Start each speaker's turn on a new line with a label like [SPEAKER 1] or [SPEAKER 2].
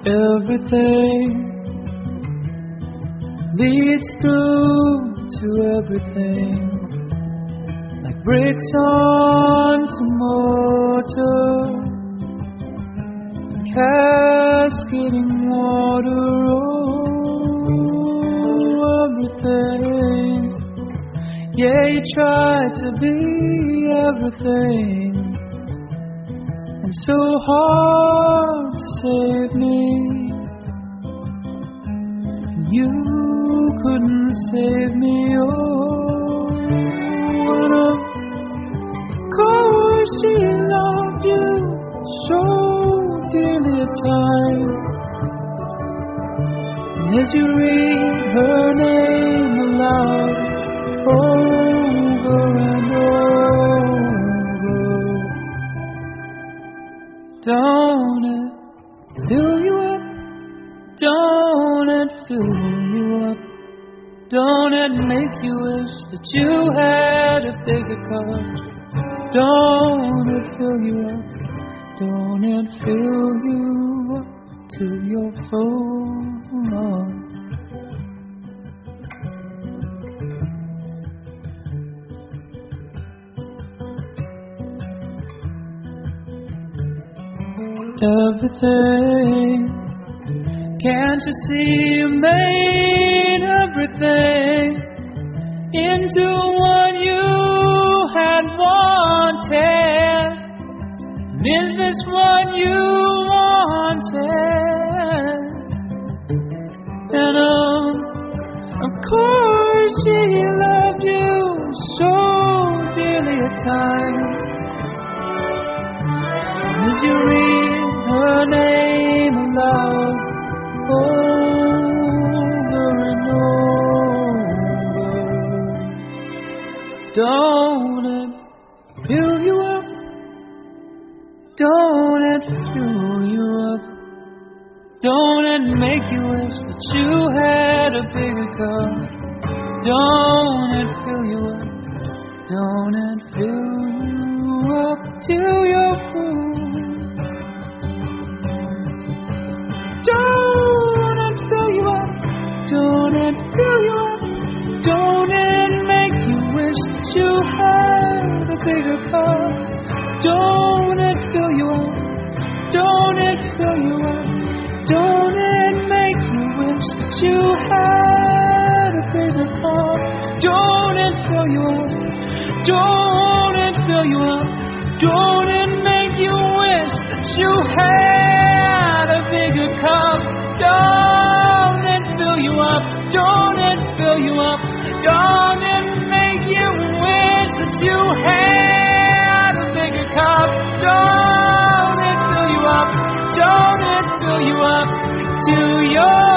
[SPEAKER 1] Everything leads through to everything, like bricks onto mortar, cascading water. Oh, everything. Yeah, you tried to be everything, and so hard to save me. You couldn't save me. Oh, and of course she loved you so dearly at times. And as you read her name aloud over and over, don't it fill you up? Don't it fill you up? Don't it make you wish that you had a bigger cup? Don't it fill you up? Don't it fill you up to your full? Everything, can't you see you made everything into what you had wanted? And is this what you wanted? And of course she loved you so dearly at times. And as you read her name aloud over and over, don't it fill you up? Don't it fill you up? Don't it make you wish that you had a bigger cup? Don't it fill you up? Don't it fill you up till you're full? Don't it fill you up? Don't it fill you up? Don't it make you wish that you had a bigger cup? Don't it fill you up? Don't it fill you up? Don't it make you wish that you had a bigger cup? Don't it fill you up? Don't it fill you up? Don't it make you wish that you had a bigger cup? Don't it fill you up? Don't it fill you up? Don't it make you wish that you had a bigger cup? Don't it fill you up? Don't it fill you up to your